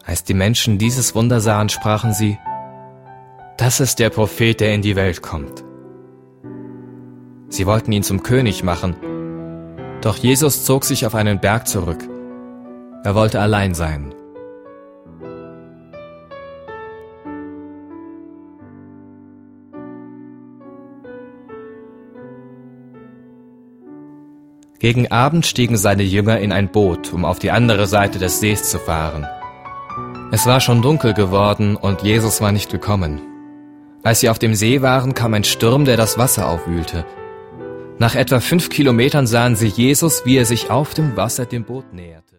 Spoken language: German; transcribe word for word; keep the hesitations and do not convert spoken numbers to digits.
Als die Menschen dieses Wunder sahen, sprachen sie: Das ist der Prophet, der in die Welt kommt. Sie wollten ihn zum König machen, doch Jesus zog sich auf einen Berg zurück. Er wollte allein sein. Gegen Abend stiegen seine Jünger in ein Boot, um auf die andere Seite des Sees zu fahren. Es war schon dunkel geworden und Jesus war nicht gekommen. Als sie auf dem See waren, kam ein Sturm, der das Wasser aufwühlte. Nach etwa fünf Kilometern sahen sie Jesus, wie er sich auf dem Wasser dem Boot näherte.